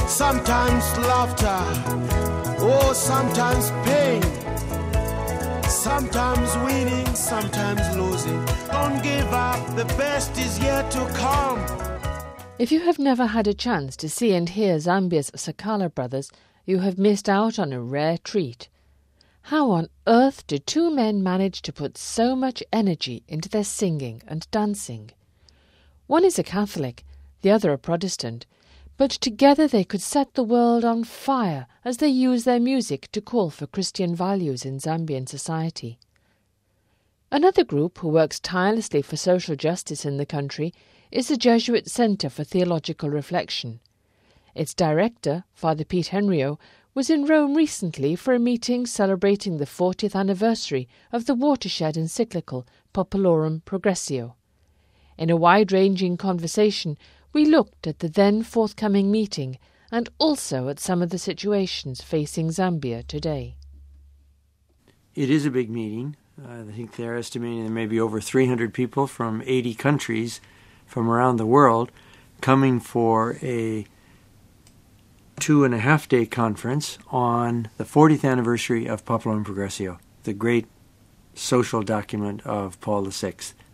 sometimes laughter, oh, sometimes pain, sometimes winning, sometimes losing. Don't give up, the best is yet to come. If you have never had a chance to see and hear Zambia's Sakala brothers, you have missed out on a rare treat. How on earth did two men manage to put so much energy into their singing and dancing? One is a Catholic, the other a Protestant, but together they could set the world on fire as they use their music to call for Christian values in Zambian society. Another group who works tirelessly for social justice in the country is the Jesuit Centre for Theological Reflection. Its director, Father Pete Henrio, was in Rome recently for a meeting celebrating the 40th anniversary of the watershed encyclical Populorum Progressio. In a wide-ranging conversation, we looked at the then forthcoming meeting and also at some of the situations facing Zambia today. It is a big meeting. I think they're estimating there may be over 300 people from 80 countries from around the world coming for a 2.5-day conference on the 40th anniversary of Populorum Progressio, the great social document of Paul VI,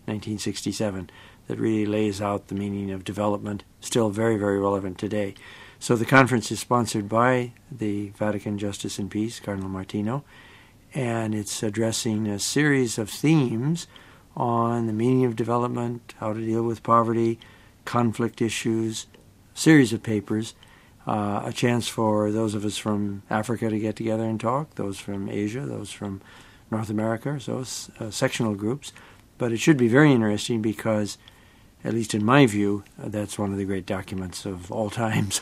1967, that really lays out the meaning of development, still very, very relevant today. So the conference is sponsored by the Vatican Justice and Peace, Cardinal Martino, and it's addressing a series of themes on the meaning of development, how to deal with poverty, conflict issues, a series of papers, a chance for those of us from Africa to get together and talk, those from Asia, those from North America, so sectional groups. But it should be very interesting because, at least in my view, that's one of the great documents of all times.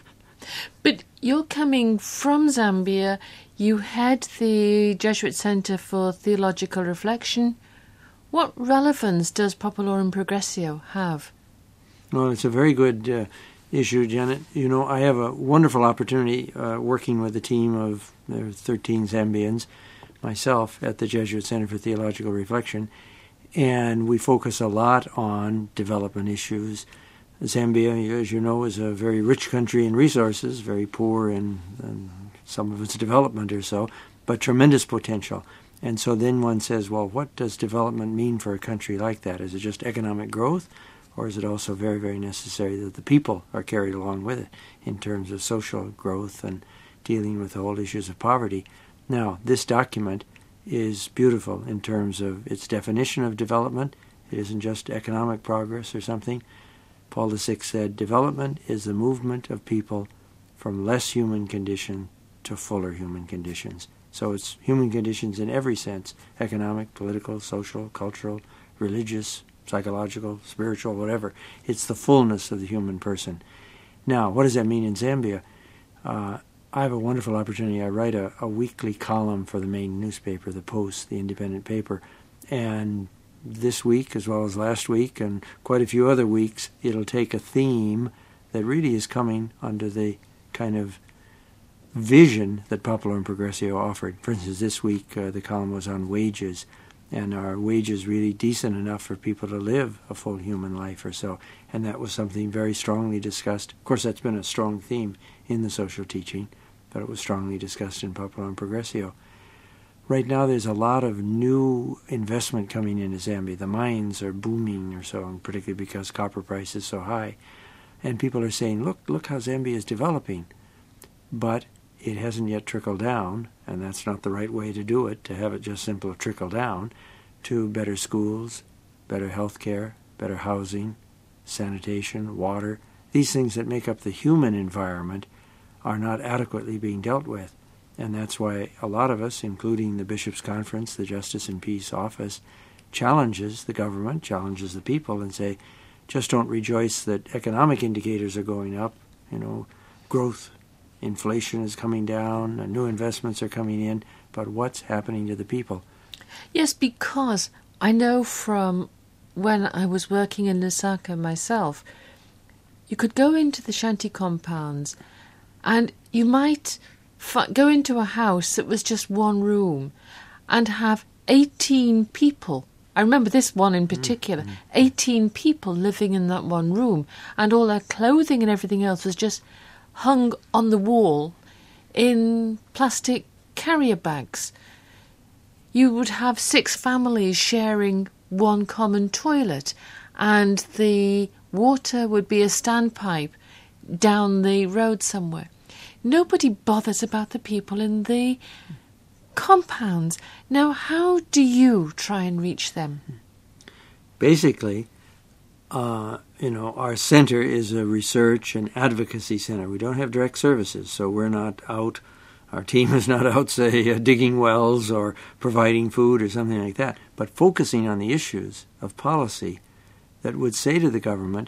But you're coming from Zambia. You head the Jesuit Centre for Theological Reflection. What relevance does Populorum Progressio have? Well, it's a very good issue, Janet. You know, I have a wonderful opportunity working with a team of 13 Zambians, myself, at the Jesuit Center for Theological Reflection, and we focus a lot on development issues. Zambia, as you know, is a very rich country in resources, very poor in some of its development or so, but tremendous potential. And so then one says, well, what does development mean for a country like that? Is it just economic growth? Or is it also very, very necessary that the people are carried along with it in terms of social growth and dealing with the whole issues of poverty? Now, this document is beautiful in terms of its definition of development. It isn't just economic progress or something. Paul VI said, development is the movement of people from less human condition to fuller human conditions. So it's human conditions in every sense, economic, political, social, cultural, religious, psychological, spiritual, whatever. It's the fullness of the human person. Now, what does that mean in Zambia? I have a wonderful opportunity. I write a weekly column for the main newspaper, the Post, the independent paper. And this week, as well as last week, and quite a few other weeks, it'll take a theme that really is coming under the kind of vision that Populorum Progressio offered. For instance, this week the column was on wages. And are wages really decent enough for people to live a full human life or so? And that was something very strongly discussed. Of course, that's been a strong theme in the social teaching, but it was strongly discussed in Populorum Progressio. Right now, there's a lot of new investment coming into Zambia. The mines are booming or so, and particularly because copper price is so high. And people are saying, look how Zambia is developing. But it hasn't yet trickled down, and that's not the right way to do it, to have it just simple trickle down, to better schools, better health care, better housing, sanitation, water. These things that make up the human environment are not adequately being dealt with. And that's why a lot of us, including the Bishops' Conference, the Justice and Peace Office, challenges the government, challenges the people, and say, just don't rejoice that economic indicators are going up, growth, inflation is coming down, new investments are coming in, but what's happening to the people? Yes, because I know from when I was working in Lusaka myself, you could go into the shanty compounds and you might go into a house that was just one room and have 18 people. I remember this one in particular, 18 people living in that one room, and all their clothing and everything else was just hung on the wall in plastic carrier bags. You would have 6 families sharing one common toilet, and the water would be a standpipe down the road somewhere. Nobody bothers about the people in the compounds. Now, how do you try and reach them? Basically, our center is a research and advocacy center. We don't have direct services, so we're not out, our team is not out, say, digging wells or providing food or something like that, but focusing on the issues of policy that would say to the government,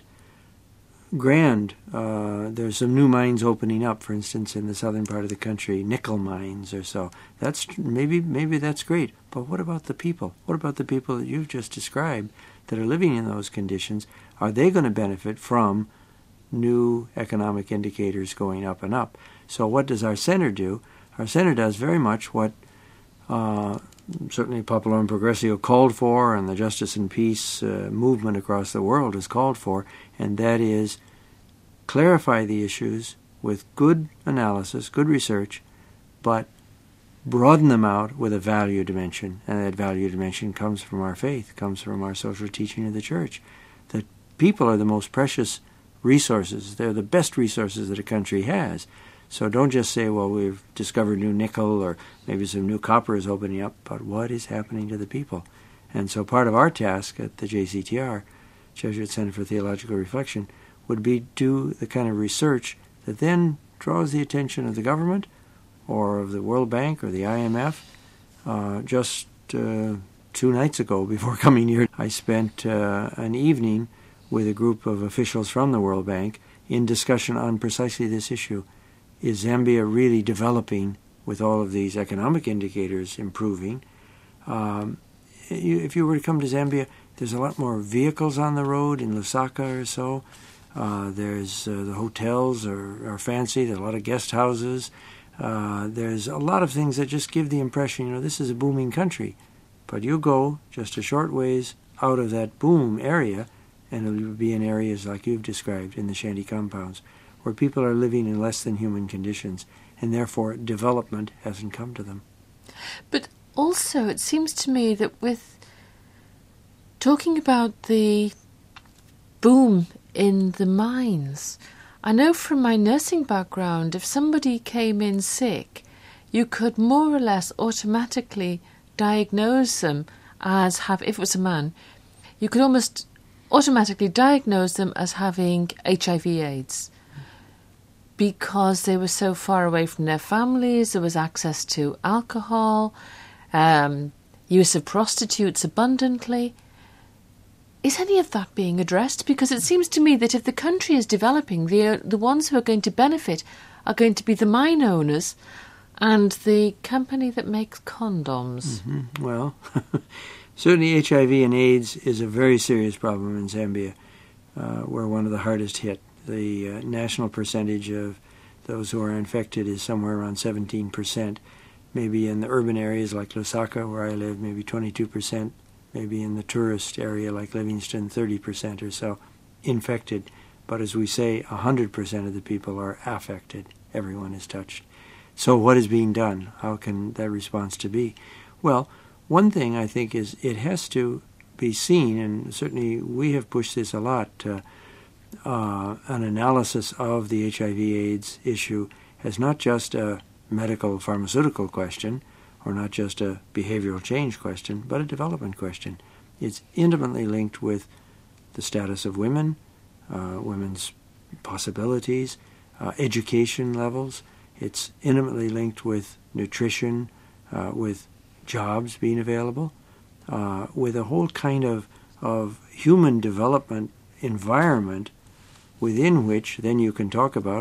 there's some new mines opening up, for instance, in the southern part of the country, nickel mines or so. That's maybe that's great, but what about the people? What about the people that you've just described that are living in those conditions? Are they going to benefit from new economic indicators going up and up? So what does our center do? Our center does very much what certainly Popular and Progressio called for, and the Justice and Peace movement across the world has called for, and that is clarify the issues with good analysis, good research, but broaden them out with a value dimension. And that value dimension comes from our faith, comes from our social teaching of the Church. That people are the most precious resources. They're the best resources that a country has. So don't just say, well, we've discovered new nickel or maybe some new copper is opening up, but what is happening to the people? And so part of our task at the JCTR, Jesuit Center for Theological Reflection, would be do the kind of research that then draws the attention of the government or of the World Bank or the IMF. Just 2 nights ago, before coming here, I spent an evening with a group of officials from the World Bank in discussion on precisely this issue. Is Zambia really developing with all of these economic indicators improving? If you were to come to Zambia, there's a lot more vehicles on the road in Lusaka or so. There's the hotels are fancy. There are a lot of guest houses. There's a lot of things that just give the impression, this is a booming country. But you go just a short ways out of that boom area, and it'll be in areas like you've described, in the shanty compounds, where people are living in less than human conditions, and therefore development hasn't come to them. But also, it seems to me that with talking about the boom in the mines, I know from my nursing background, if somebody came in sick, you could more or less automatically diagnose them as if it was a man, you could almost automatically diagnose them as having HIV/AIDS. Because they were so far away from their families, there was access to alcohol, use of prostitutes abundantly. Is any of that being addressed? Because it seems to me that if the country is developing, the ones who are going to benefit are going to be the mine owners and the company that makes condoms. Mm-hmm. Well, certainly HIV and AIDS is a very serious problem in Zambia. We're one of the hardest hit. The national percentage of those who are infected is somewhere around 17%. Maybe in the urban areas like Lusaka, where I live, maybe 22%. Maybe in the tourist area like Livingston, 30% or so infected. But as we say, 100% of the people are affected. Everyone is touched. So what is being done? How can that response to be? Well, one thing I think is it has to be seen, and certainly we have pushed this a lot, an analysis of the HIV/AIDS issue as not just a medical pharmaceutical question or not just a behavioral change question, but a development question. It's intimately linked with the status of women, women's possibilities, education levels. It's intimately linked with nutrition, with jobs being available, with a whole kind of human development environment within which then you can talk about,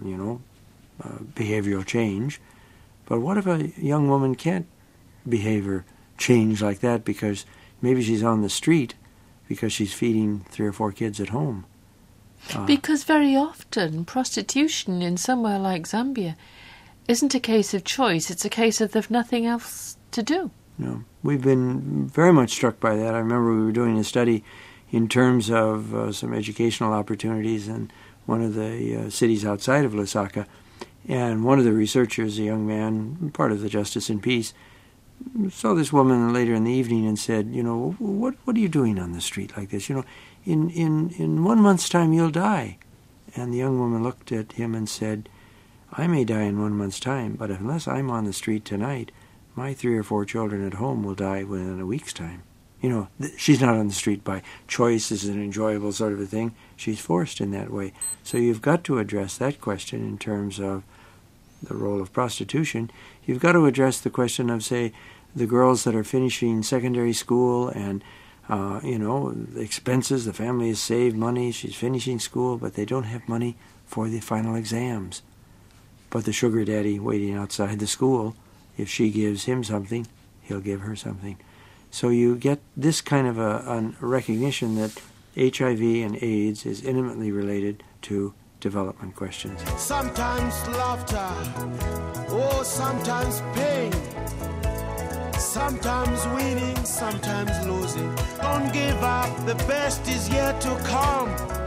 behavioral change. But what if a young woman can't behavior change like that because maybe she's on the street because she's feeding 3 or 4 kids at home? Because very often prostitution in somewhere like Zambia isn't a case of choice, it's a case of there's nothing else to do. No, we've been very much struck by that. I remember we were doing a study in terms of some educational opportunities, and one of the cities outside of Lusaka. And one of the researchers, a young man, part of the Justice and Peace, saw this woman later in the evening and said, what are you doing on the street like this? In 1 month's time you'll die. And the young woman looked at him and said, I may die in 1 month's time, but unless I'm on the street tonight, my 3 or 4 children at home will die within a week's time. She's not on the street by choice. This is an enjoyable sort of a thing. She's forced in that way. So you've got to address that question in terms of the role of prostitution. You've got to address the question of, say, the girls that are finishing secondary school and, the expenses. The family has saved money. She's finishing school, but they don't have money for the final exams. But the sugar daddy waiting outside the school, if she gives him something, he'll give her something. So you get this kind of a recognition that HIV and AIDS is intimately related to development questions. Sometimes laughter, sometimes pain, sometimes winning, sometimes losing. Don't give up, the best is yet to come.